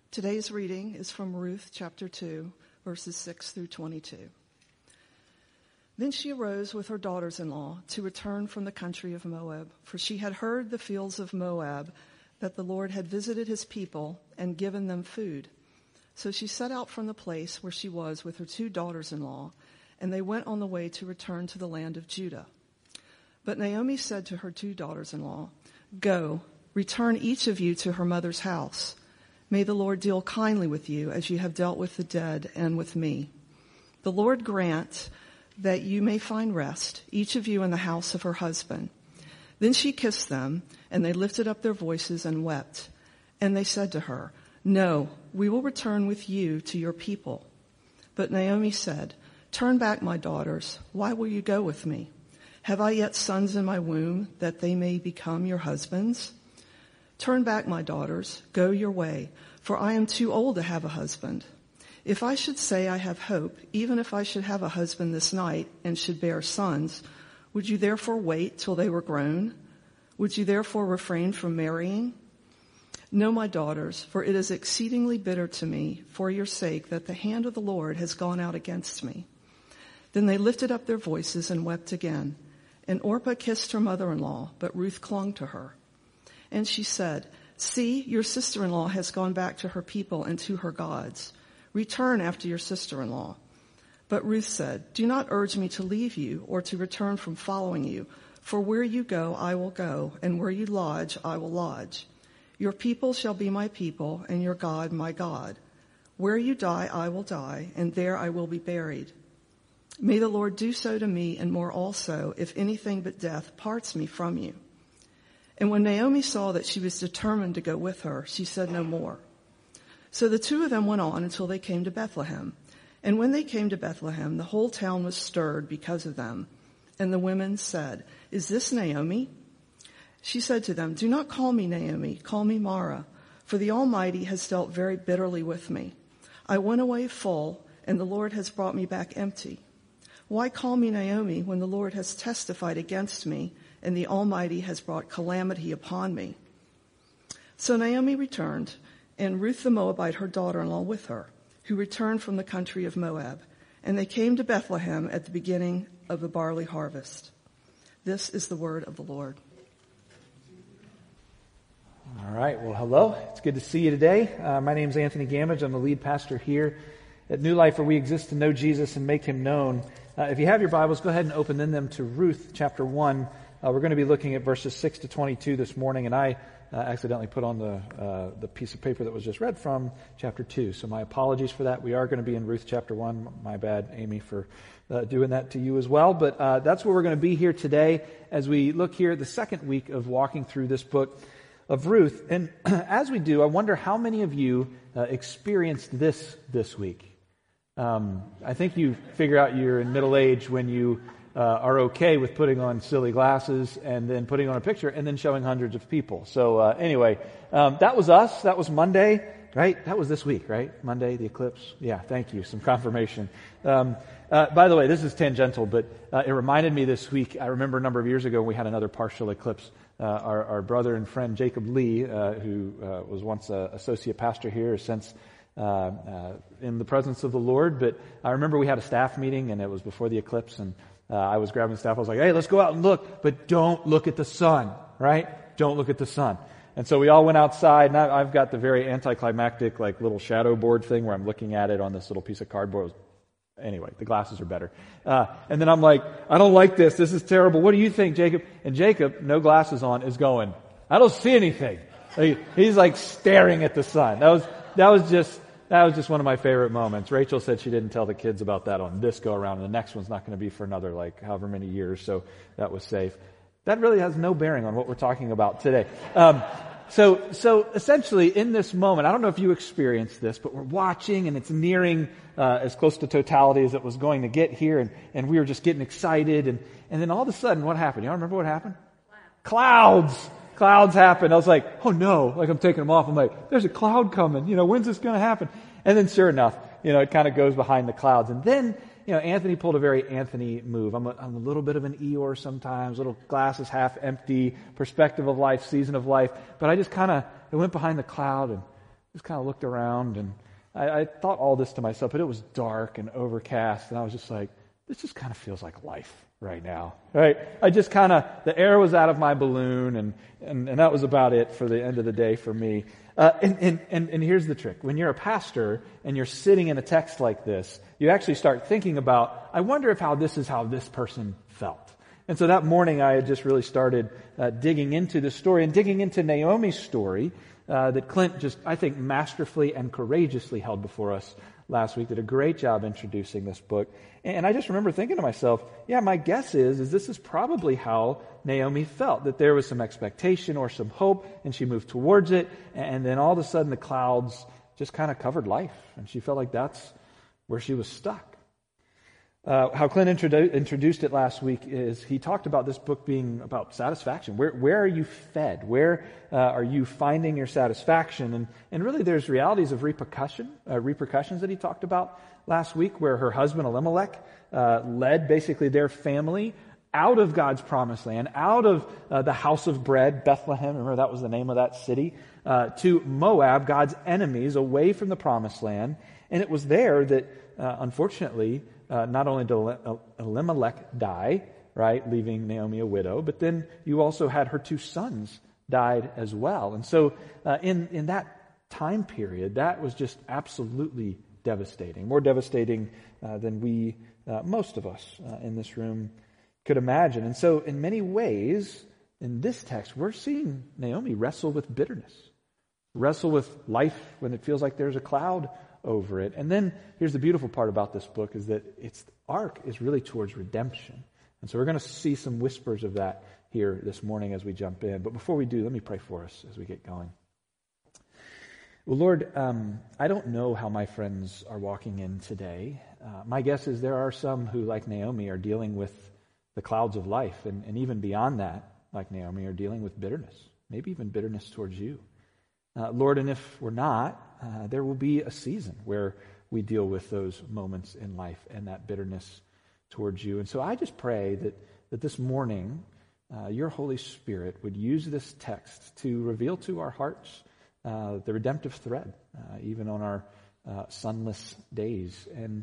Today's reading is from Ruth chapter 2, verses 6 through 22. Then she arose with her daughters-in-law to return from the country of Moab, for she had heard the fields of Moab that the Lord had visited his people and given them food. So she set out from the place where she was with her two daughters-in-law, and they went on the way to return to the land of Judah. But Naomi said to her two daughters-in-law, "Go, return each of you to her mother's house. May the Lord deal kindly with you as you have dealt with the dead and with me. The Lord grant that you may find rest, each of you in the house of her husband." Then she kissed them, and they lifted up their voices and wept. And they said to her, "No, we will return with you to your people." But Naomi said, "Turn back, my daughters. Why will you go with me? Have I yet sons in my womb that they may become your husbands? Turn back, my daughters, go your way, for I am too old to have a husband. If I should say I have hope, even if I should have a husband this night and should bear sons, would you therefore wait till they were grown? Would you therefore refrain from marrying? No, my daughters, for it is exceedingly bitter to me for your sake that the hand of the Lord has gone out against me." Then they lifted up their voices and wept again. And Orpah kissed her mother-in-law, but Ruth clung to her. And she said, "See, your sister-in-law has gone back to her people and to her gods. Return after your sister-in-law." But Ruth said, "Do not urge me to leave you or to return from following you, for where you go, I will go, and where you lodge, I will lodge. Your people shall be my people, and your God my God. Where you die, I will die, and there I will be buried. May the Lord do so to me and more also, if anything but death parts me from you." And when Naomi saw that she was determined to go with her, she said no more. So the two of them went on until they came to Bethlehem. And when they came to Bethlehem, the whole town was stirred because of them. And the women said, "Is this Naomi?" She said to them, "Do not call me Naomi, call me Mara, for the Almighty has dealt very bitterly with me. I went away full, and the Lord has brought me back empty. Why call me Naomi when the Lord has testified against me, and the Almighty has brought calamity upon me?" So Naomi returned, and Ruth the Moabite, her daughter-in-law, with her, who returned from the country of Moab. And they came to Bethlehem at the beginning of the barley harvest. This is the word of the Lord. All right. Well, hello. It's good to see you today. My name is Anthony Gamage. I'm the lead pastor here at New Life, where we exist to know Jesus and make him known. If you have your Bibles, go ahead and open them to Ruth chapter 1. We're going to be looking at verses 6 to 22 this morning, and I accidentally put on the piece of paper that was just read from chapter 2. So my apologies for that. We are going to be in Ruth chapter 1. My bad, Amy, for doing that to you as well. But that's where we're going to be here today as we look here at the second week of walking through this book of Ruth. And as we do, I wonder how many of you experienced this week. I think you figure out you're in middle age when you are okay with putting on silly glasses and then putting on a picture and then showing hundreds of people. So anyway, that was us. That was Monday, right? That was this week, right? Monday, the eclipse. Yeah, thank you. Some confirmation. By the way, this is tangential, but it reminded me this week. I remember a number of years ago we had another partial eclipse. Our brother and friend Jacob Lee, who was once an associate pastor here, has since in the presence of the Lord. But I remember we had a staff meeting, and it was before the eclipse, and I was grabbing the staff. I was like, "Hey, let's go out and look, but don't look at the sun, right? Don't look at the sun." And so we all went outside, and I've got the very anticlimactic, like, little shadow board thing where I'm looking at it on this little piece of cardboard. Anyway, the glasses are better. And then I'm like, "I don't like this. This is terrible. What do you think, Jacob?" And Jacob, no glasses on, is going, "I don't see anything." He's like staring at the sun. That was just one of my favorite moments. Rachel said she didn't tell the kids about that on this go around, and the next one's not going to be for another, like, however many years, so that was safe. That really has no bearing on what we're talking about today. So essentially in this moment, I don't know if you experienced this, but we're watching and it's nearing as close to totality as it was going to get here, and we were just getting excited, and then all of a sudden, what happened? Y'all remember what happened? Clouds happened. I was like, "Oh no," like I'm taking them off. I'm like, "There's a cloud coming. When's this going to happen?" And then sure enough, it kind of goes behind the clouds. And then, Anthony pulled a very Anthony move. I'm a little bit of an Eeyore sometimes, little glasses half empty, perspective of life, season of life. But I just it went behind the cloud, and just kind of looked around, and I thought all this to myself, but it was dark and overcast, and I was just like, this just kind of feels like life right now, right? I just kind of, the air was out of my balloon, and that was about it for the end of the day for me. And here's the trick. When you're a pastor and you're sitting in a text like this, you actually start thinking about, I wonder if this is how this person felt. And so that morning I had just really started digging into this story and digging into Naomi's story that Clint just, I think, masterfully and courageously held before us last week. Did a great job introducing this book. And I just remember thinking to myself, yeah, my guess is this is probably how Naomi felt, that there was some expectation or some hope, and she moved towards it, and then all of a sudden the clouds just kind of covered life, and she felt like that's where she was stuck. How Clint introduced it last week is he talked about this book being about satisfaction. Where are you fed? Where are you finding your satisfaction? And really there's realities of repercussions that he talked about last week, where her husband Elimelech led basically their family out of God's promised land, out of the house of bread, Bethlehem, remember that was the name of that city, to Moab, God's enemies, away from the promised land. And it was there that, unfortunately, not only did Elimelech die, right, leaving Naomi a widow, but then you also had her two sons died as well. And so in that time period, that was just absolutely devastating, more devastating than we, most of us in this room, could imagine. And so in many ways, in this text, we're seeing Naomi wrestle with bitterness, wrestle with life when it feels like there's a cloud over it. And then here's the beautiful part about this book is that its arc is really towards redemption. And so we're going to see some whispers of that here this morning as we jump in. But before we do, let me pray for us as we get going. Well, Lord, I don't know how my friends are walking in today. My guess is there are some who, like Naomi, are dealing with the clouds of life, and even beyond that, like Naomi, are dealing with bitterness, maybe even bitterness towards you. Lord, and if we're not, there will be a season where we deal with those moments in life and that bitterness towards you. And so I just pray that this morning, your Holy Spirit would use this text to reveal to our hearts the redemptive thread, even on our sunless days. And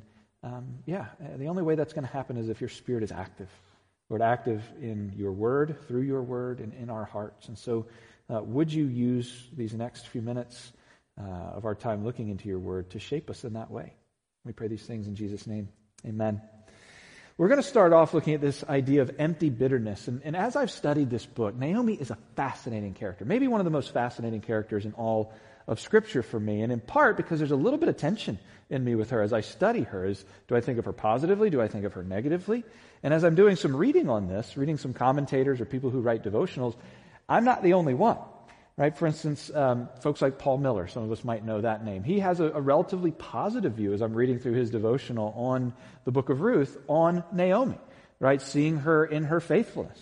the only way that's going to happen is if your Spirit is active. Lord, active in your word, through your word, and in our hearts. And so would you use these next few minutes of our time looking into your word to shape us in that way? We pray these things in Jesus' name. Amen. We're going to start off looking at this idea of empty bitterness. And as I've studied this book, Naomi is a fascinating character, maybe one of the most fascinating characters in all of Scripture for me, and in part because there's a little bit of tension in me with her as I study her. Do I think of her positively? Do I think of her negatively? And as I'm doing some reading on this, reading some commentators or people who write devotionals, I'm not the only one, right? For instance, folks like Paul Miller, some of us might know that name. He has a relatively positive view as I'm reading through his devotional on the book of Ruth on Naomi, right? Seeing her in her faithfulness.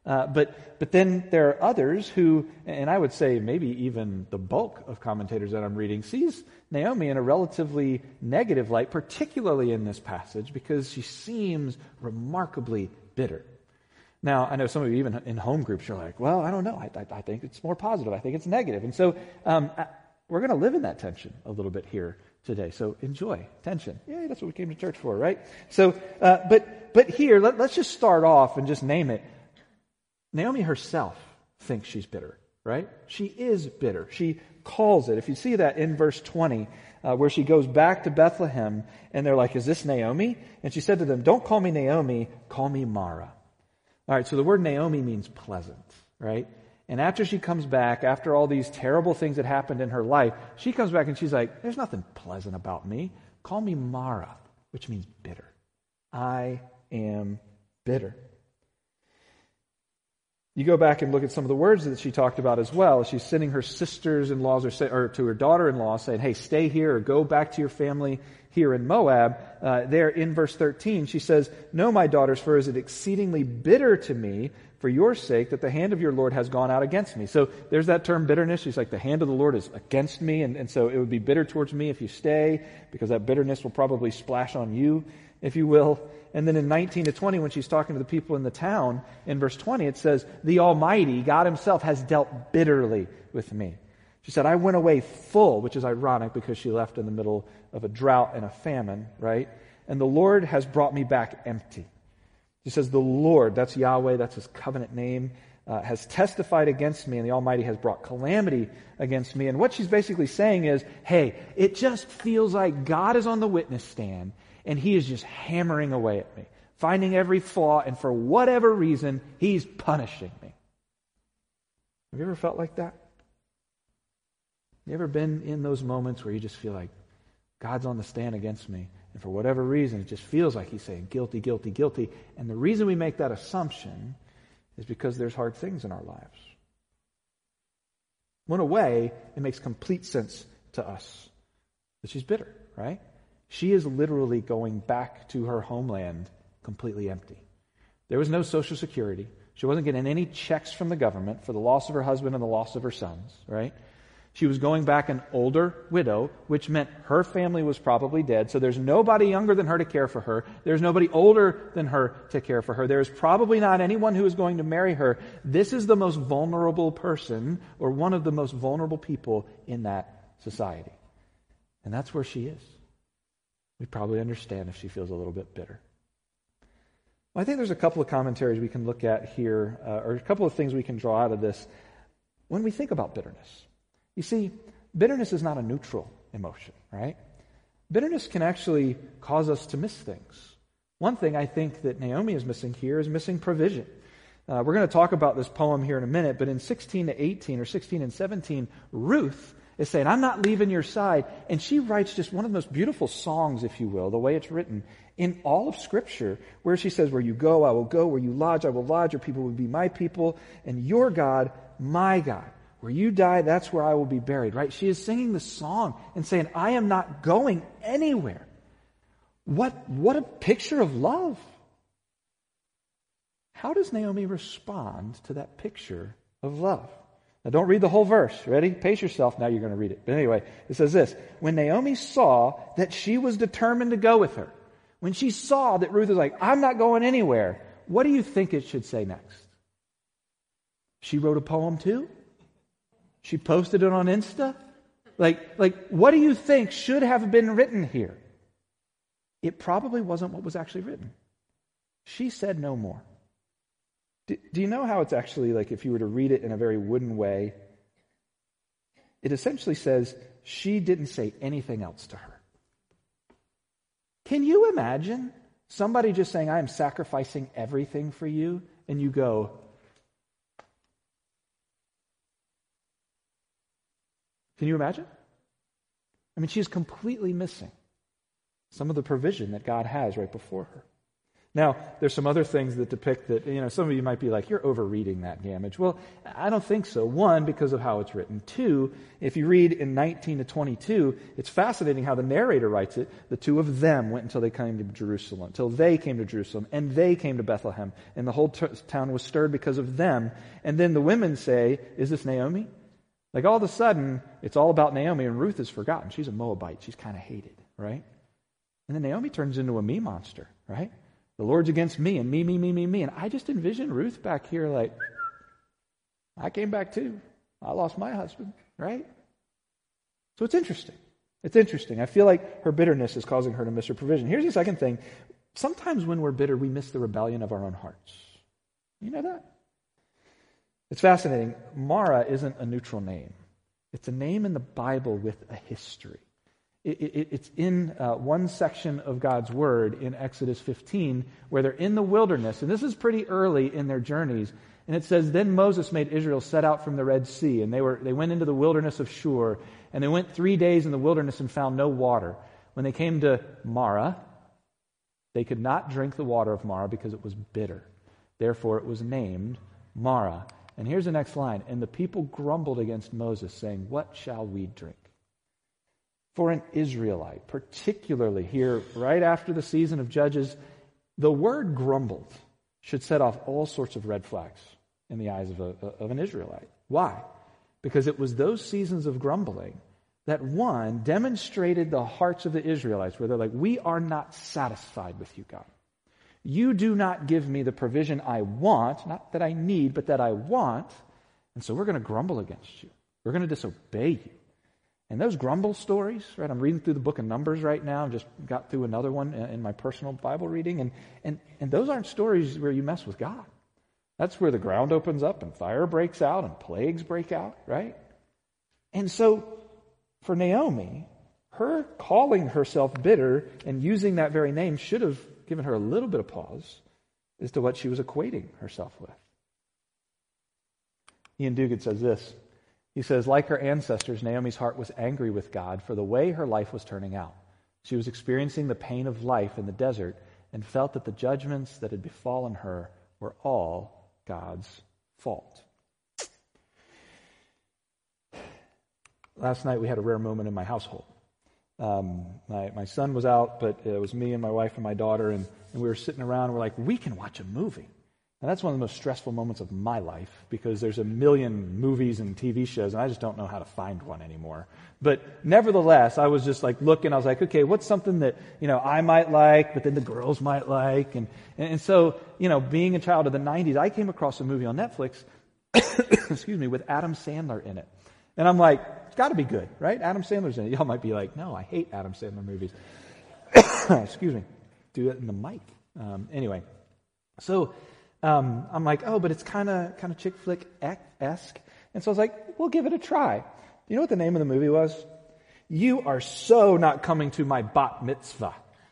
But then there are others who, and I would say maybe even the bulk of commentators that I'm reading, sees Naomi in a relatively negative light, particularly in this passage, because she seems remarkably bitter. Now, I know some of you, even in home groups, you're like, well, I don't know. I think it's more positive. I think it's negative. And so we're going to live in that tension a little bit here today. So enjoy tension. Yeah, that's what we came to church for, right? So, but here, let's just start off and just name it. Naomi herself thinks she's bitter, right? She is bitter. She calls it. If you see that in verse 20, where she goes back to Bethlehem, and they're like, is this Naomi? And she said to them, don't call me Naomi, call me Mara. All right, so the word Naomi means pleasant, right? And after she comes back, after all these terrible things that happened in her life, she comes back and she's like, there's nothing pleasant about me. Call me Mara, which means bitter. I am bitter. You go back and look at some of the words that she talked about as well. She's sending her sisters-in-laws or to her daughter-in-law saying, hey, stay here or go back to your family here in Moab. There in verse 13, she says, no, my daughters, for is it exceedingly bitter to me for your sake that the hand of your Lord has gone out against me. So there's that term bitterness. She's like, the hand of the Lord is against me. And so it would be bitter towards me if you stay, because that bitterness will probably splash on you, if you will. And then in 19 to 20, when she's talking to the people in the town, in verse 20, it says, the Almighty, God himself, has dealt bitterly with me. She said, I went away full, which is ironic because she left in the middle of a drought and a famine, right? And the Lord has brought me back empty. She says, the Lord, that's Yahweh, that's his covenant name, has testified against me, and the Almighty has brought calamity against me. And what she's basically saying is, hey, it just feels like God is on the witness stand, and he is just hammering away at me, finding every flaw, and for whatever reason, he's punishing me. Have you ever felt like that? You ever been in those moments where you just feel like God's on the stand against me, and for whatever reason, it just feels like he's saying, guilty, guilty, guilty. And the reason we make that assumption is because there's hard things in our lives. In a way, it makes complete sense to us that she's bitter, right? She is literally going back to her homeland completely empty. There was no Social Security. She wasn't getting any checks from the government for the loss of her husband and the loss of her sons, right? She was going back an older widow, which meant her family was probably dead. So there's nobody younger than her to care for her. There's nobody older than her to care for her. There's probably not anyone who is going to marry her. This is the most vulnerable person, or one of the most vulnerable people in that society. And that's where she is. We probably understand if she feels a little bit bitter. Well, I think there's a couple of commentaries we can look at here, or a couple of things we can draw out of this when we think about bitterness. You see, bitterness is not a neutral emotion, right? Bitterness can actually cause us to miss things. One thing I think that Naomi is missing here is missing provision. We're going to talk about this poem here in a minute, but in 16 to 18 or 16 and 17, Ruth is saying, I'm not leaving your side. And she writes just one of the most beautiful songs, if you will, the way it's written, in all of Scripture, where she says, where you go, I will go. Where you lodge, I will lodge. Your people will be my people. And your God, my God. Where you die, that's where I will be buried, right? She is singing the song and saying, I am not going anywhere. What a picture of love. How does Naomi respond to that picture of love? Now don't read the whole verse. Ready? Pace yourself. Now you're going to read it. But anyway, it says this. When Naomi saw that she was determined to go with her, when she saw that Ruth was like, I'm not going anywhere, what do you think it should say next? She wrote a poem too? She posted it on Insta? Like, what do you think should have been written here? It probably wasn't what was actually written. She said no more. Do you know how it's actually like, if you were to read it in a very wooden way, it essentially says she didn't say anything else to her. Can you imagine somebody just saying, I am sacrificing everything for you, and you go, can you imagine? I mean, she's completely missing some of the provision that God has right before her. Now, there's some other things that depict that, some of you might be like, you're overreading that, Gamage. Well, I don't think so. One, because of how it's written. Two, if you read in 19 to 22, it's fascinating how the narrator writes it. The two of them went until they came to Jerusalem, until they came to Jerusalem, and they came to Bethlehem, and the whole town was stirred because of them. And then the women say, is this Naomi? Like all of a sudden, it's all about Naomi, and Ruth is forgotten. She's a Moabite. She's kind of hated, right? And then Naomi turns into a me monster, right? The Lord's against me, and me. And I just envision Ruth back here like, I came back too. I lost my husband, right? So it's interesting. It's interesting. I feel like her bitterness is causing her to miss her provision. Here's the second thing. Sometimes when we're bitter, we miss the rebellion of our own hearts. You know that? It's fascinating. Mara isn't a neutral name. It's a name in the Bible with a history. It's in one section of God's Word in Exodus 15 where they're in the wilderness, and this is pretty early in their journeys. And it says, then Moses made Israel set out from the Red Sea, and they went into the wilderness of Shur, and they went 3 days in the wilderness and found no water. When they came to Mara, they could not drink the water of Mara because it was bitter. Therefore, it was named Mara. And here's the next line. And the people grumbled against Moses, saying, what shall we drink? For an Israelite, particularly here right after the season of Judges, the word grumbled should set off all sorts of red flags in the eyes of an Israelite. Why? Because it was those seasons of grumbling that, one, demonstrated the hearts of the Israelites, where they're like, we are not satisfied with you, God. You do not give me the provision I want, not that I need, but that I want, and so we're going to grumble against you, We're going to disobey you. And those grumble stories, right? I'm reading through the book of Numbers right now. I've just got through another one in my personal Bible reading. And those aren't stories where you mess with God. That's where the ground opens up and fire breaks out and plagues break out, right? And so for Naomi, her calling herself bitter and using that very name should have given her a little bit of pause as to what she was equating herself with. Ian Duguid says this. He says, like her ancestors, Naomi's heart was angry with God for the way her life was turning out. She was experiencing the pain of life in the desert and felt that the judgments that had befallen her were all God's fault. Last night we had a rare moment in my household. My son was out, but it was me and my wife and my daughter, and we were sitting around. We're like, we can watch a movie. And that's one of the most stressful moments of my life because there's a million movies and TV shows, and I just don't know how to find one anymore. But nevertheless, I was just like looking. I was like, okay, what's something that I might like, but then the girls might like, and so being a child of the '90s, I came across a movie on Netflix, excuse me, with Adam Sandler in it, and I'm like, it's got to be good, right? Adam Sandler's in it. Y'all might be like, no, I hate Adam Sandler movies. Excuse me, do it in the mic. Anyway, so. I'm like, oh, but it's kind of chick flick-esque. And so I was like, we'll give it a try. You know what the name of the movie was? You Are So Not Coming to My Bat Mitzvah.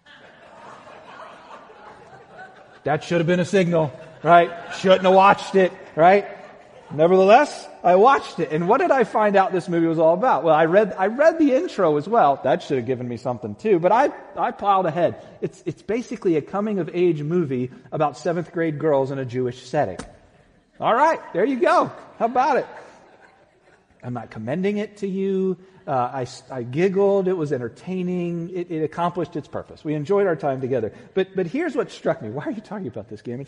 That should have been a signal, right? Shouldn't have watched it, right? Nevertheless, I watched it. And what did I find out this movie was all about? Well, I read the intro as well. That should have given me something too. But I plowed ahead. It's basically a coming-of-age movie about 7th grade girls in a Jewish setting. All right, there you go. How about it? I'm not commending it to you. I giggled. It was entertaining. It accomplished its purpose. We enjoyed our time together. But here's what struck me. Why are you talking about this, Gamage?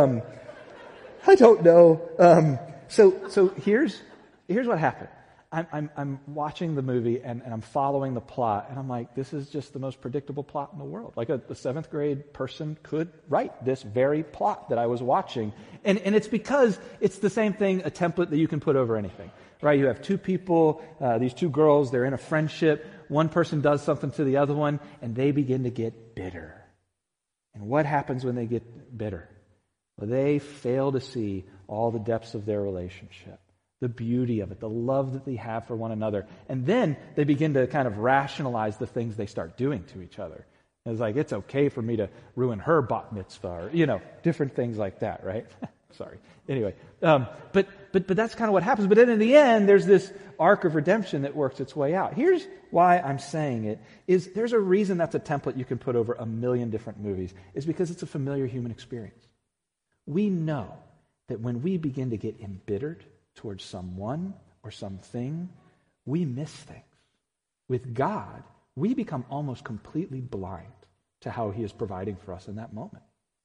I don't know. So here's what happened. I'm watching the movie and I'm following the plot, and I'm like, this is just the most predictable plot in the world. Like a 7th grade person could write this very plot that I was watching. And it's because it's the same thing, a template that you can put over anything. Right? You have two people, these two girls, they're in a friendship. One person does something to the other one, and they begin to get bitter. And what happens when they get bitter? Well, they fail to see all the depths of their relationship, the beauty of it, the love that they have for one another. And then they begin to kind of rationalize the things they start doing to each other. And it's like, it's okay for me to ruin her bat mitzvah, or, different things like that, right? Sorry. Anyway, but that's kind of what happens. But then in the end, there's this arc of redemption that works its way out. Here's why I'm saying it, is there's a reason that's a template you can put over a million different movies, is because it's a familiar human experience. We know that when we begin to get embittered towards someone or something, we miss things. With God, we become almost completely blind to how He is providing for us in that moment.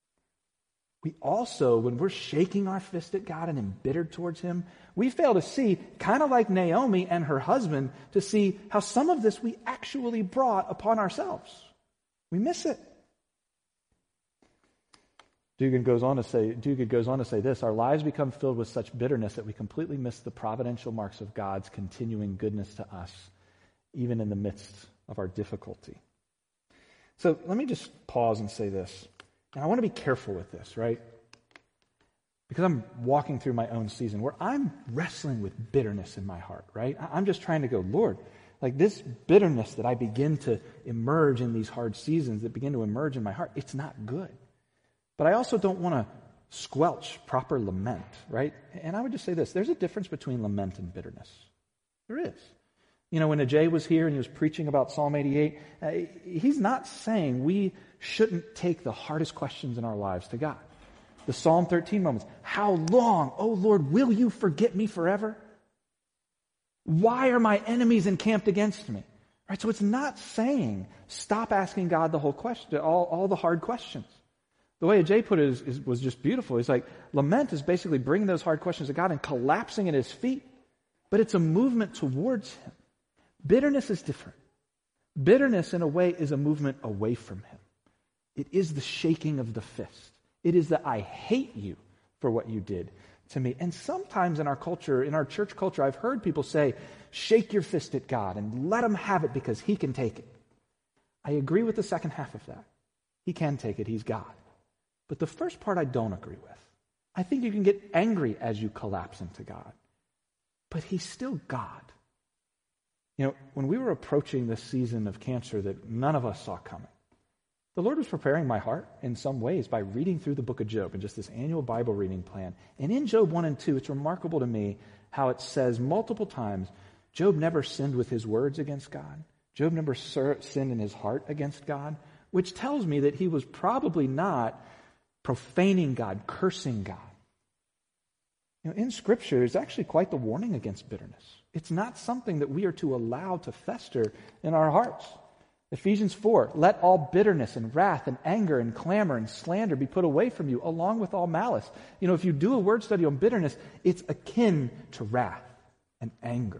We also, when we're shaking our fist at God and embittered towards Him, we fail to see, kind of like Naomi and her husband, to see how some of this we actually brought upon ourselves. We miss it. Duguid goes on to say this: our lives become filled with such bitterness that we completely miss the providential marks of God's continuing goodness to us, even in the midst of our difficulty. So let me just pause and say this. And I want to be careful with this, right? Because I'm walking through my own season where I'm wrestling with bitterness in my heart, right? I'm just trying to go, Lord, like this bitterness that I begin to emerge in these hard seasons, that begin to emerge in my heart, it's not good. But I also don't want to squelch proper lament, right? And I would just say this: there's a difference between lament and bitterness. There is. When Ajay was here and he was preaching about Psalm 88, he's not saying we shouldn't take the hardest questions in our lives to God. The Psalm 13 moments. How long, O Lord, will you forget me forever? Why are my enemies encamped against me? Right? So it's not saying stop asking God the whole question, all the hard questions. The way Ajay put it was just beautiful. He's like, lament is basically bringing those hard questions to God and collapsing at His feet. But it's a movement towards Him. Bitterness is different. Bitterness, in a way, is a movement away from Him. It is the shaking of the fist. It is the I hate you for what you did. to me. And sometimes in our culture, in our church culture, I've heard people say, shake your fist at God and let him have it because he can take it. I agree with the second half of that. He can take it. He's God. But the first part I don't agree with. I think you can get angry as you collapse into God. But he's still God. You know, when we were approaching this season of cancer that none of us saw coming, the Lord was preparing my heart in some ways by reading through the book of Job and just this annual Bible reading plan. And in Job 1 and 2, it's remarkable to me how it says multiple times, Job never sinned with his words against God. Job never sinned in his heart against God, which tells me that he was probably not profaning God, cursing God. You know, in Scripture, there's actually quite the warning against bitterness. It's not something that we are to allow to fester in our hearts. Ephesians 4, let all bitterness and wrath and anger and clamor and slander be put away from you, along with all malice. You know, if you do a word study on bitterness, it's akin to wrath and anger.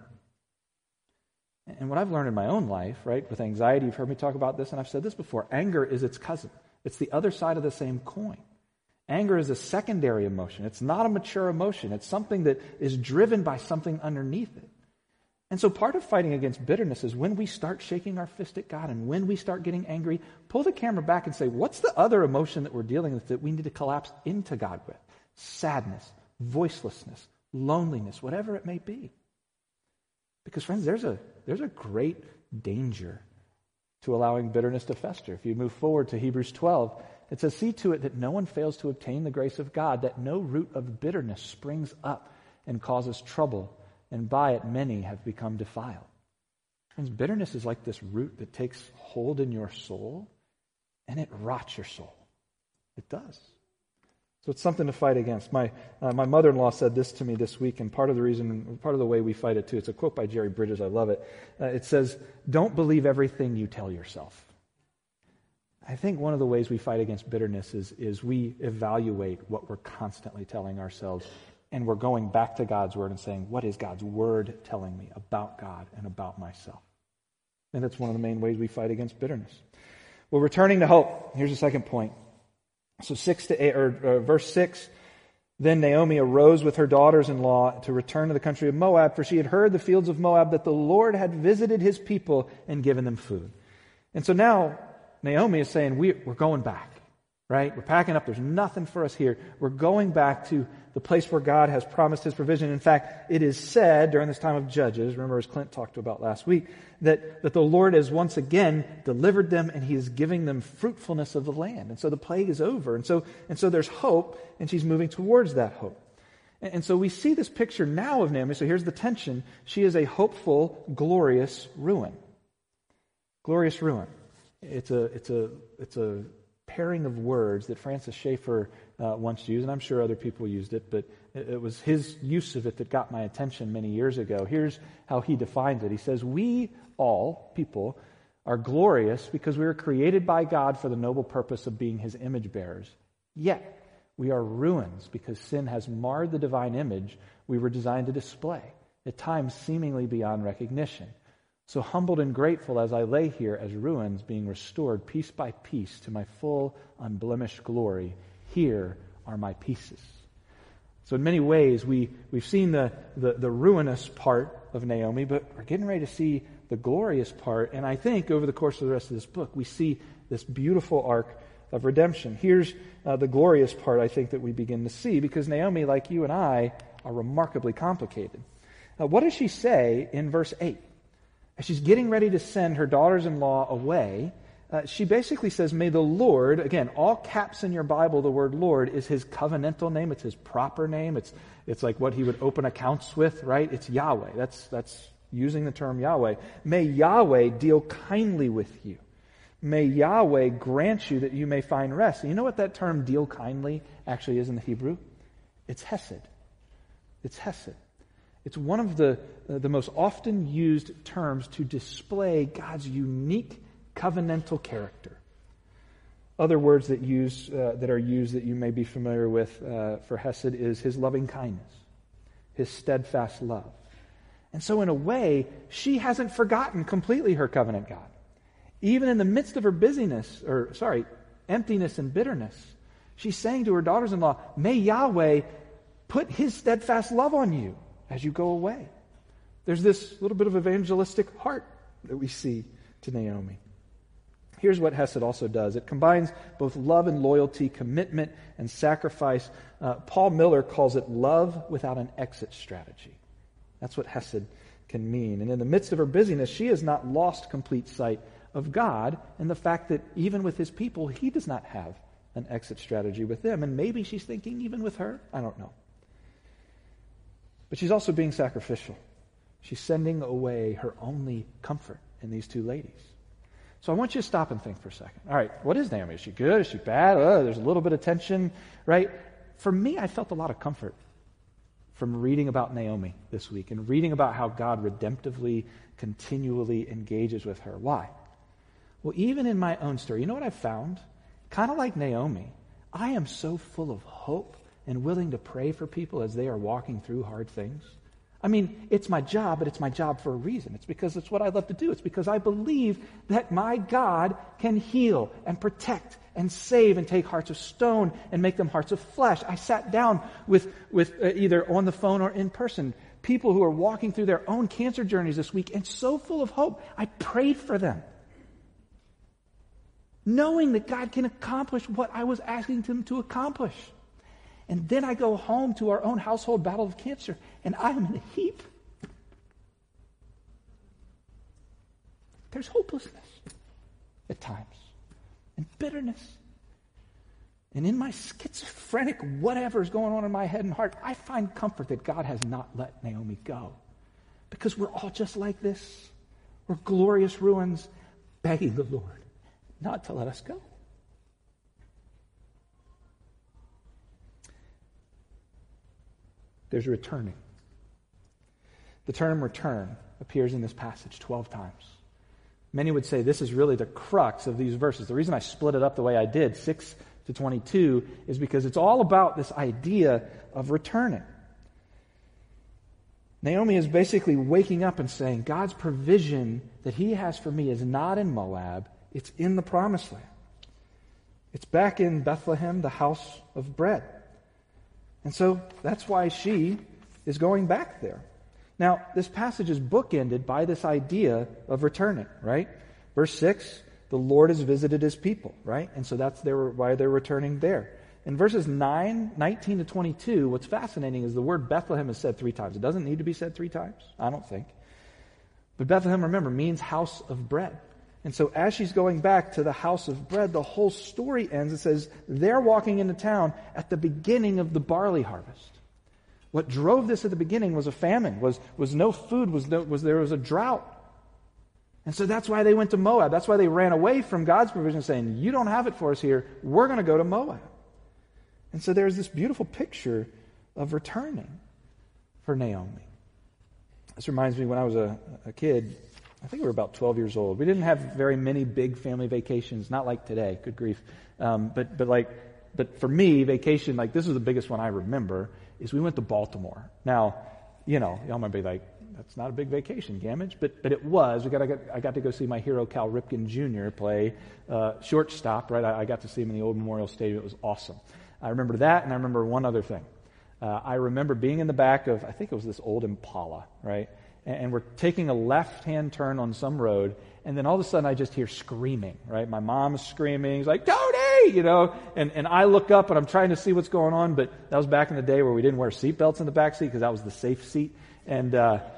And what I've learned in my own life, right, with anxiety, you've heard me talk about this, and I've said this before, anger is its cousin. It's the other side of the same coin. Anger is a secondary emotion. It's not a mature emotion. It's something that is driven by something underneath it. And so part of fighting against bitterness is when we start shaking our fist at God and when we start getting angry, pull the camera back and say, what's the other emotion that we're dealing with that we need to collapse into God with? Sadness, voicelessness, loneliness, whatever it may be. Because friends, there's a great danger to allowing bitterness to fester. If you move forward to Hebrews 12, it says, see to it that no one fails to obtain the grace of God, that no root of bitterness springs up and causes trouble, and by it many have become defiled. Friends, bitterness is like this root that takes hold in your soul, and it rots your soul. It does. So it's something to fight against. My mother-in-law said this to me this week, and part of the way we fight it too, it's a quote by Jerry Bridges, I love it. It says, don't believe everything you tell yourself. I think one of the ways we fight against bitterness is we evaluate what we're constantly telling ourselves, and we're going back to God's Word and saying, what is God's Word telling me about God and about myself? And that's one of the main ways we fight against bitterness. Well, returning to hope. Here's the second point. So verse 6, then Naomi arose with her daughters-in-law to return to the country of Moab, for she had heard the fields of Moab that the Lord had visited his people and given them food. And so now Naomi is saying, we're going back, right? We're packing up. There's nothing for us here. We're going back to the place where God has promised his provision. In fact, it is said during this time of Judges, remember as Clint talked about last week, that the Lord has once again delivered them and he is giving them fruitfulness of the land. And so the plague is over. And so there's hope, and she's moving towards that hope. And so we see this picture now of Naomi. So here's the tension. She is a hopeful, glorious ruin. Glorious ruin. It's a pairing of words that Francis Schaeffer once used, and I'm sure other people used it, but it was his use of it that got my attention many years ago. Here's how he defines it. He says, we all, people, are glorious because we were created by God for the noble purpose of being his image bearers. Yet, we are ruins because sin has marred the divine image we were designed to display, at times seemingly beyond recognition. So humbled and grateful as I lay here as ruins being restored piece by piece to my full, unblemished glory, here are my pieces. So in many ways, we've seen the ruinous part of Naomi, but we're getting ready to see the glorious part. And I think over the course of the rest of this book, we see this beautiful arc of redemption. Here's the glorious part, I think, that we begin to see, because Naomi, like you and I, are remarkably complicated. What does she say in verse 8? As she's getting ready to send her daughters-in-law away, she basically says, may the Lord, again, all caps in your Bible, the word Lord is his covenantal name. It's his proper name. It's like what he would open accounts with, right? It's Yahweh. That's using the term Yahweh. May Yahweh deal kindly with you. May Yahweh grant you that you may find rest. And you know what that term deal kindly actually is in the Hebrew? It's hesed. It's hesed. It's one of the most often used terms to display God's unique covenantal character. Other words that are used that you may be familiar with for hesed is his loving kindness, his steadfast love. And so in a way, she hasn't forgotten completely her covenant God. Even in the midst of her emptiness and bitterness, she's saying to her daughters-in-law, may Yahweh put his steadfast love on you as you go away. There's this little bit of evangelistic heart that we see to Naomi. Here's what Hesed also does. It combines both love and loyalty, commitment and sacrifice. Paul Miller calls it love without an exit strategy. That's what Hesed can mean. And in the midst of her busyness, she has not lost complete sight of God and the fact that even with his people, he does not have an exit strategy with them. And maybe she's thinking even with her. I don't know. But she's also being sacrificial. She's sending away her only comfort in these two ladies. So I want you to stop and think for a second. All right, what is Naomi? Is she good? Is she bad? There's a little bit of tension, right? For me, I felt a lot of comfort from reading about Naomi this week and reading about how God redemptively, continually engages with her. Why? Well, even in my own story, you know what I've found? Kind of like Naomi, I am so full of hope and willing to pray for people as they are walking through hard things. I mean, it's my job, but it's my job for a reason. It's because it's what I love to do. It's because I believe that my God can heal and protect and save and take hearts of stone and make them hearts of flesh. I sat down with either on the phone or in person, people who are walking through their own cancer journeys this week and so full of hope. I prayed for them, knowing that God can accomplish what I was asking him to accomplish. And then I go home to our own household battle of cancer, and I am in a heap. There's hopelessness at times, and bitterness. And in my schizophrenic whatever is going on in my head and heart, I find comfort that God has not let Naomi go. Because we're all just like this. We're glorious ruins begging the Lord not to let us go. There's returning. The term return appears in this passage 12 times. Many would say this is really the crux of these verses. The reason I split it up the way I did, 6 to 22, is because it's all about this idea of returning. Naomi is basically waking up and saying, God's provision that he has for me is not in Moab, it's in the promised land. It's back in Bethlehem, the house of bread. And so that's why she is going back there. Now, this passage is bookended by this idea of returning, right? Verse 6, the Lord has visited his people, right? And so that's why they're returning there. In verses 19 to 22, what's fascinating is the word Bethlehem is said 3 times. It doesn't need to be said 3 times, I don't think. But Bethlehem, remember, means house of bread. And so as she's going back to the house of bread, the whole story ends. It says they're walking into town at the beginning of the barley harvest. What drove this at the beginning was a famine, was no food, there was a drought. And so that's why they went to Moab. That's why they ran away from God's provision, saying, you don't have it for us here. We're going to go to Moab. And so there's this beautiful picture of returning for Naomi. This reminds me when I was a kid, I think we were about 12 years old. We didn't have very many big family vacations, not like today, good grief. But for me, vacation, like this is the biggest one I remember, is we went to Baltimore. Now, y'all might be like, that's not a big vacation, Gamage, but it was. I got to go see my hero Cal Ripken Jr. play shortstop, right? I got to see him in the old Memorial Stadium. It was awesome. I remember that, and I remember one other thing. I remember being in the back of, I think it was this old Impala, right? And we're taking a left-hand turn on some road, and then all of a sudden I just hear screaming, right? My mom's screaming. She's like, Tony! And I look up and I'm trying to see what's going on, but that was back in the day where we didn't wear seatbelts in the back seat because that was the safe seat. And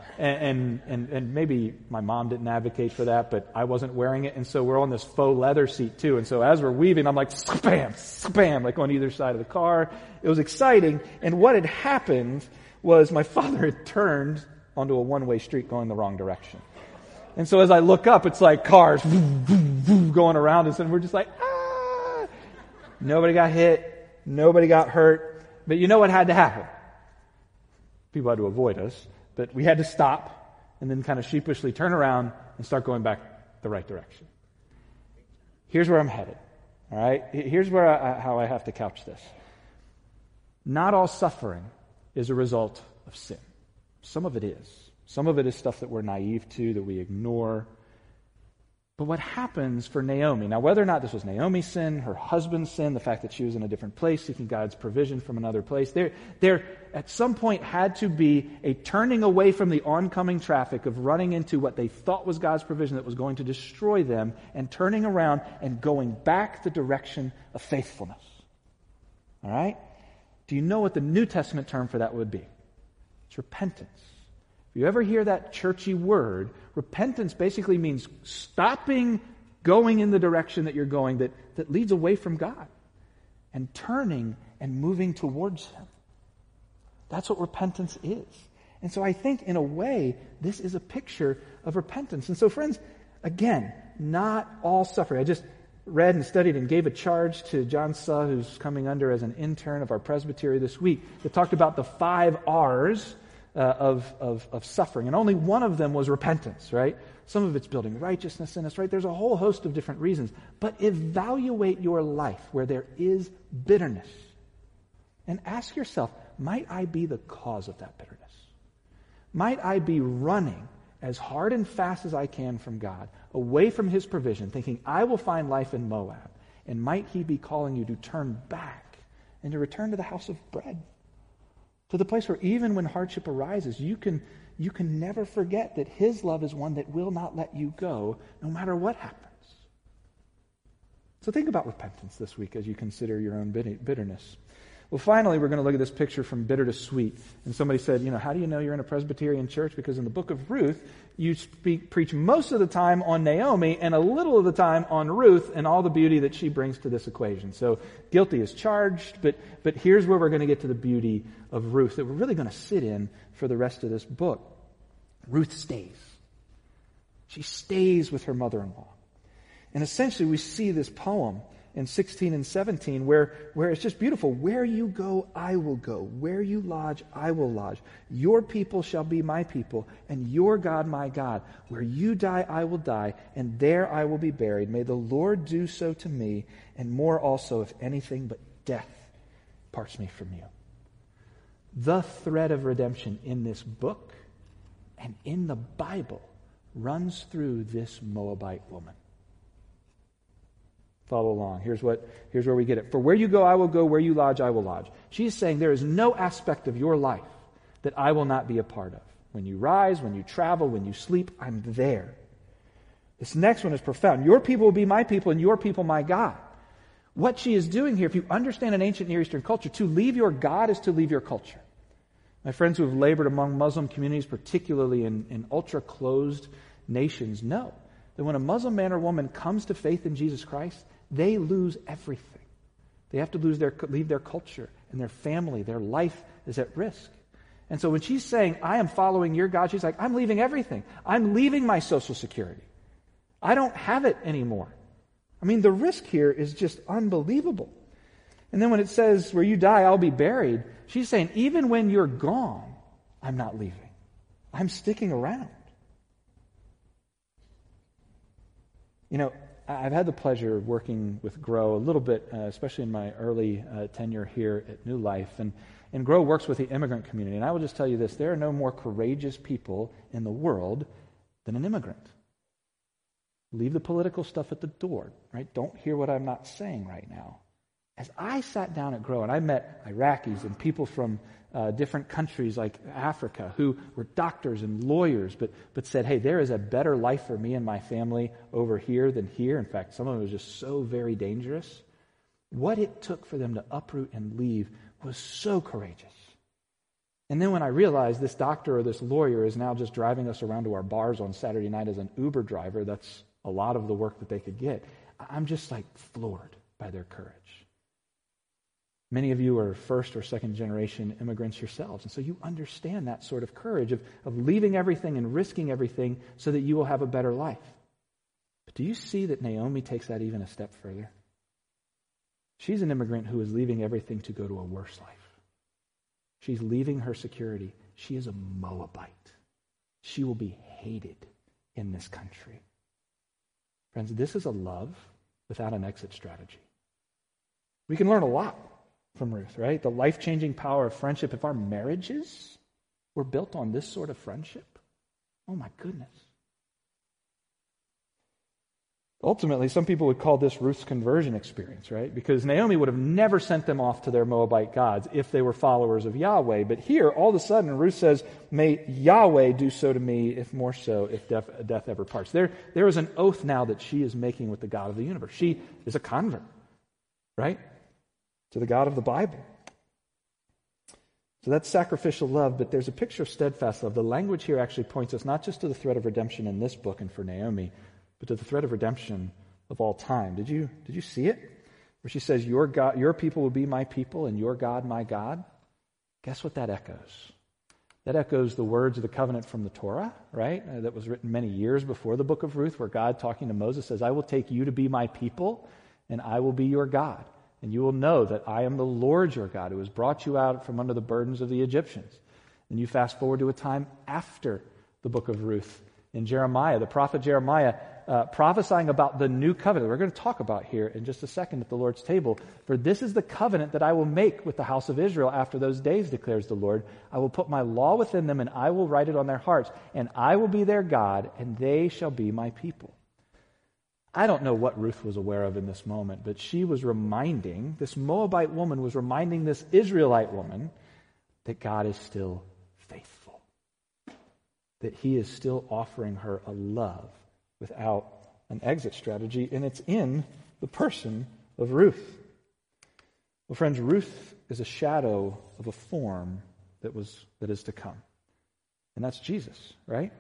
maybe my mom didn't advocate for that, but I wasn't wearing it, and so we're on this faux leather seat too. And so as we're weaving, I'm like, spam, spam, like on either side of the car. It was exciting. And what had happened was my father had turned onto a one-way street going the wrong direction. And so as I look up, it's like cars going around us, and we're just like, ah! Nobody got hit. Nobody got hurt. But you know what had to happen? People had to avoid us, but we had to stop and then kind of sheepishly turn around and start going back the right direction. Here's where I'm headed. All right? Here's where how I have to couch this. Not all suffering is a result of sin. Some of it is. Some of it is stuff that we're naive to, that we ignore. But what happens for Naomi, now whether or not this was Naomi's sin, her husband's sin, the fact that she was in a different place, seeking God's provision from another place, there at some point had to be a turning away from the oncoming traffic of running into what they thought was God's provision that was going to destroy them, and turning around and going back the direction of faithfulness. All right? Do you know what the New Testament term for that would be? It's repentance. If you ever hear that churchy word, repentance basically means stopping going in the direction that you're going that leads away from God and turning and moving towards Him. That's what repentance is. And so I think in a way, this is a picture of repentance. And so friends, again, not all suffering. I just read and studied and gave a charge to John Suh, who's coming under as an intern of our presbytery this week, that talked about the 5 R's of suffering. And only one of them was repentance, right? Some of it's building righteousness in us, right? There's a whole host of different reasons. But evaluate your life where there is bitterness. And ask yourself, might I be the cause of that bitterness? Might I be running as hard and fast as I can from God, away from His provision, thinking I will find life in Moab? And might He be calling you to turn back and to return to the house of bread? To the place where even when hardship arises, you can never forget that His love is one that will not let you go, no matter what happens. So think about repentance this week as you consider your own bitterness. Well, finally, we're going to look at this picture from bitter to sweet. And somebody said, how do you know you're in a Presbyterian church? Because in the book of Ruth, you preach most of the time on Naomi and a little of the time on Ruth and all the beauty that she brings to this equation. So guilty is charged, but here's where we're going to get to the beauty of Ruth that we're really going to sit in for the rest of this book. Ruth stays. She stays with her mother-in-law. And essentially we see this poem in 16 and 17, where it's just beautiful. Where you go, I will go. Where you lodge, I will lodge. Your people shall be my people, and your God my God. Where you die, I will die, and there I will be buried. May the Lord do so to me, and more also, if anything but death parts me from you. The thread of redemption in this book and in the Bible runs through this Moabite woman. Follow along. Here's where we get it. For where you go, I will go. Where you lodge, I will lodge. She's saying there is no aspect of your life that I will not be a part of. When you rise, when you travel, when you sleep, I'm there. This next one is profound. Your people will be my people, and your people my God. What she is doing here, if you understand an ancient Near Eastern culture, to leave your God is to leave your culture. My friends who have labored among Muslim communities, particularly in ultra-closed nations, know that when a Muslim man or woman comes to faith in Jesus Christ, they lose everything. They have to leave their culture and their family. Their life is at risk. And so when she's saying, I am following your God, she's like, I'm leaving everything. I'm leaving my Social Security. I don't have it anymore. I mean, the risk here is just unbelievable. And then when it says, where you die, I'll be buried, she's saying, even when you're gone, I'm not leaving. I'm sticking around. I've had the pleasure of working with Grow a little bit, especially in my early tenure here at New Life. And Grow works with the immigrant community. And I will just tell you this, there are no more courageous people in the world than an immigrant. Leave the political stuff at the door, right? Don't hear what I'm not saying right now. As I sat down at Grow and I met Iraqis and people from different countries like Africa who were doctors and lawyers but said, hey, there is a better life for me and my family over here than here. In fact, some of it was just so very dangerous. What it took for them to uproot and leave was so courageous. And then when I realized this doctor or this lawyer is now just driving us around to our bars on Saturday night as an Uber driver, that's a lot of the work that they could get, I'm just floored by their courage. Many of you are first or second generation immigrants yourselves, and so you understand that sort of courage of leaving everything and risking everything so that you will have a better life. But do you see that Naomi takes that even a step further? She's an immigrant who is leaving everything to go to a worse life. She's leaving her security. She is a Moabite. She will be hated in this country. Friends, this is a love without an exit strategy. We can learn a lot from Ruth, right? The life-changing power of friendship. If our marriages were built on this sort of friendship, oh my goodness. Ultimately, some people would call this Ruth's conversion experience, right? Because Naomi would have never sent them off to their Moabite gods if they were followers of Yahweh. But here, all of a sudden, Ruth says, may Yahweh do so to me, if more so, if death ever parts. There is an oath now that she is making with the God of the universe. She is a convert, right? To the God of the Bible. So that's sacrificial love, but there's a picture of steadfast love. The language here actually points us not just to the thread of redemption in this book and for Naomi, but to the thread of redemption of all time. Did you see it? Where she says, your God, your people will be my people, and your God, my God. Guess what that echoes? That echoes the words of the covenant from the Torah, right? That was written many years before the book of Ruth, where God, talking to Moses, says, I will take you to be my people, and I will be your God. And you will know that I am the Lord your God, who has brought you out from under the burdens of the Egyptians. And you fast forward to a time after the book of Ruth in Jeremiah, the prophet Jeremiah, prophesying about the new covenant we're going to talk about here in just a second at the Lord's table. For this is the covenant that I will make with the house of Israel after those days, declares the Lord. I will put my law within them, and I will write it on their hearts, and I will be their God, and they shall be my people. I don't know what Ruth was aware of in this moment, but she was reminding, this Moabite woman was reminding this Israelite woman that God is still faithful, that he is still offering her a love without an exit strategy, and it's in the person of Ruth. Well, friends, Ruth is a shadow of a form that is to come, and that's Jesus, right?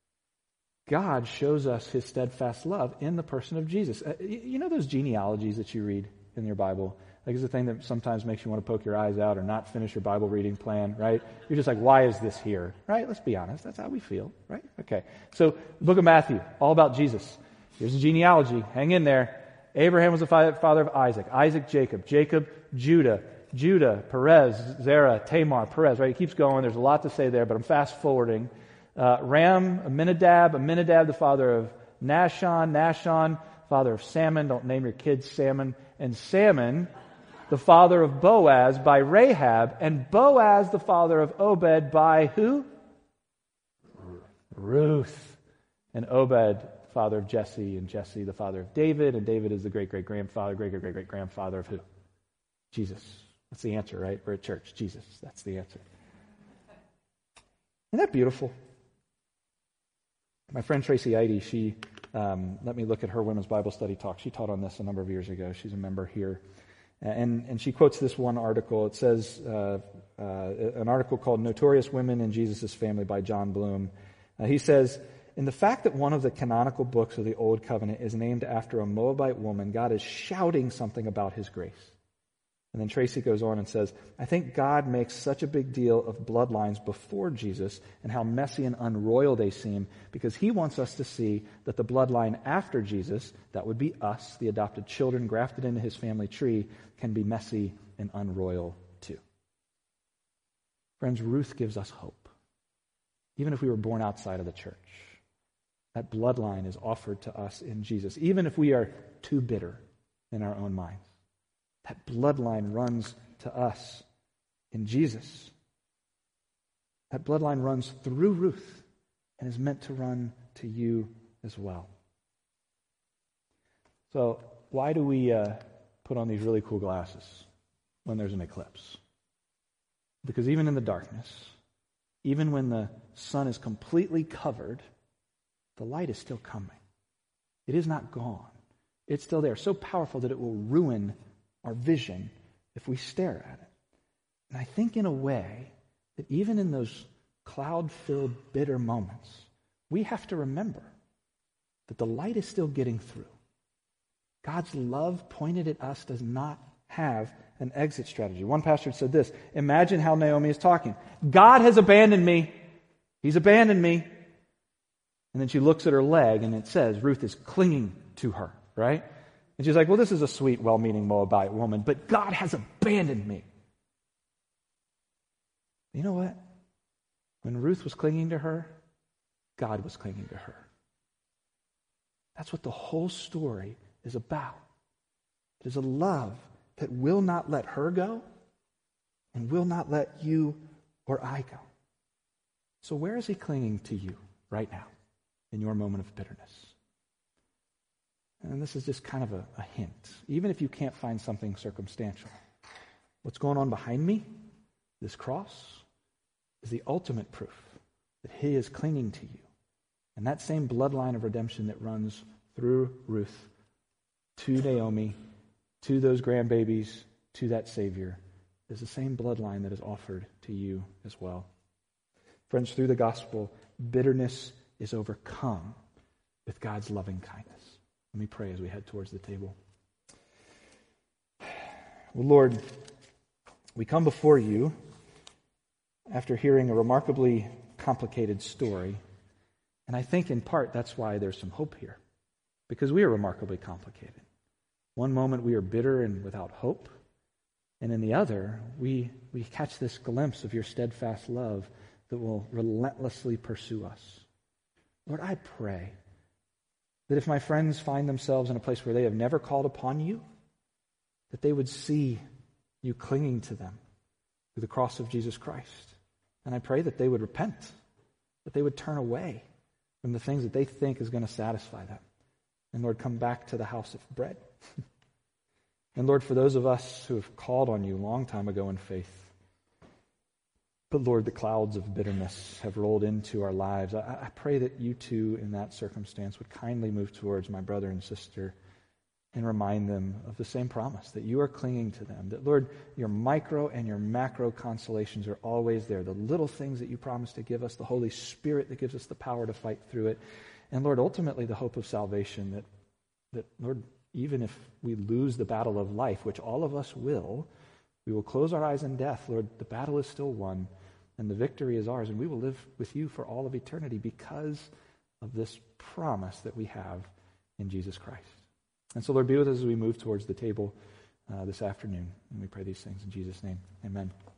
God shows us his steadfast love in the person of Jesus. You know those genealogies that you read in your Bible? Like, it's the thing that sometimes makes you want to poke your eyes out or not finish your Bible reading plan, right? You're just like, why is this here? Right? Let's be honest. That's how we feel, right? Okay. So, the book of Matthew, all about Jesus. Here's a genealogy. Hang in there. Abraham was the father of Isaac. Isaac, Jacob. Jacob, Judah. Judah, Perez, Zerah, Tamar, Perez, right? It keeps going. There's a lot to say there, but I'm fast forwarding. Ram, Amminadab, the father of Nahshon, Nahshon, father of Salmon, don't name your kids Salmon, and Salmon, the father of Boaz by Rahab, and Boaz, the father of Obed by who? Ruth. And Obed, father of Jesse, and Jesse, the father of David, and David is the great-great-great-grandfather of who? Jesus. That's the answer, right? We're at church. Jesus. That's the answer. Isn't that beautiful? My friend Tracy Eide, she let me look at her women's Bible study talk. She taught on this a number of years ago. She's a member here. And she quotes this one article. It says, an article called Notorious Women in Jesus' Family by John Bloom. He says, in the fact that one of the canonical books of the Old Covenant is named after a Moabite woman, God is shouting something about his grace. And then Tracy goes on and says, I think God makes such a big deal of bloodlines before Jesus and how messy and unroyal they seem because he wants us to see that the bloodline after Jesus, that would be us, the adopted children grafted into his family tree, can be messy and unroyal too. Friends, Ruth gives us hope. Even if we were born outside of the church, that bloodline is offered to us in Jesus. Even if we are too bitter in our own minds, that bloodline runs to us in Jesus. That bloodline runs through Ruth and is meant to run to you as well. So why do we put on these really cool glasses when there's an eclipse? Because even in the darkness, even when the sun is completely covered, the light is still coming. It is not gone. It's still there, so powerful that it will ruin our vision if we stare at it. And I think in a way that even in those cloud-filled, bitter moments, we have to remember that the light is still getting through. God's love pointed at us does not have an exit strategy. One pastor said this, imagine how Naomi is talking. God has abandoned me. He's abandoned me. And then she looks at her leg and it says Ruth is clinging to her, right? And she's like, well, this is a sweet, well-meaning Moabite woman, but God has abandoned me. You know what? When Ruth was clinging to her, God was clinging to her. That's what the whole story is about. It is a love that will not let her go and will not let you or I go. So where is he clinging to you right now in your moment of bitterness? And this is just kind of a hint, even if you can't find something circumstantial. What's going on behind me, this cross, is the ultimate proof that he is clinging to you. And that same bloodline of redemption that runs through Ruth to Naomi, to those grandbabies, to that Savior, is the same bloodline that is offered to you as well. Friends, through the gospel, bitterness is overcome with God's loving kindness. Let me pray as we head towards the table. Well, Lord, we come before you after hearing a remarkably complicated story, and I think in part that's why there's some hope here, because we are remarkably complicated. One moment we are bitter and without hope, and in the other, we catch this glimpse of your steadfast love that will relentlessly pursue us. Lord, I pray that if my friends find themselves in a place where they have never called upon you, that they would see you clinging to them through the cross of Jesus Christ. And I pray that they would repent, that they would turn away from the things that they think is going to satisfy them. And Lord, come back to the house of bread. And Lord, for those of us who have called on you a long time ago in faith, but Lord, the clouds of bitterness have rolled into our lives. I pray that you too, in that circumstance, would kindly move towards my brother and sister and remind them of the same promise, that you are clinging to them. That, Lord, your micro and your macro consolations are always there. The little things that you promise to give us, the Holy Spirit that gives us the power to fight through it. And Lord, ultimately the hope of salvation, that Lord, even if we lose the battle of life, which all of us will, we will close our eyes in death. Lord, the battle is still won, and the victory is ours, and we will live with you for all of eternity because of this promise that we have in Jesus Christ. And so, Lord, be with us as we move towards the table this afternoon. And we pray these things in Jesus' name. Amen.